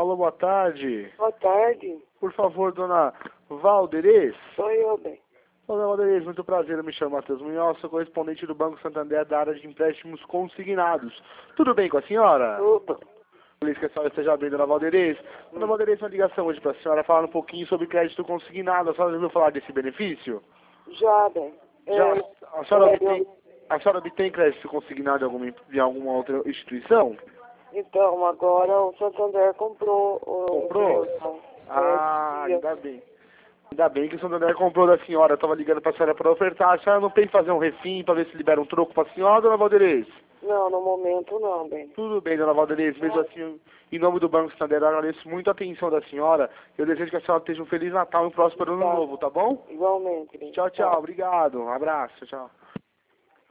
Alô, boa tarde. Boa tarde. Por favor, dona Valderez. Sou eu, bem. Dona Valderez, muito prazer. Eu me chamo Matheus Munhoz, sou correspondente do Banco Santander da área de empréstimos consignados. Tudo bem com a senhora? Tudo. Feliz que a senhora esteja bem, dona Valderez. Dona Valderez, uma ligação hoje para a senhora falar um pouquinho sobre crédito consignado. A senhora já ouviu falar desse benefício? Já, bem. Já. A senhora obtém crédito consignado em alguma outra instituição? Então, agora o Santander comprou. Comprou? Ainda bem. Ainda bem que o Santander comprou da senhora. Eu tava ligando pra senhora para ofertar. A senhora não tem que fazer um refim pra ver se libera um troco pra senhora, dona Valderez? Não, no momento não, bem. Tudo bem, dona Valderez. Mesmo assim, em nome do Banco Santander, eu agradeço muito a atenção da senhora. Eu desejo que a senhora tenha um Feliz Natal e um próspero Ano Novo, tá bom? Igualmente, bem. Tchau, tchau. Obrigado. Um abraço. Tchau.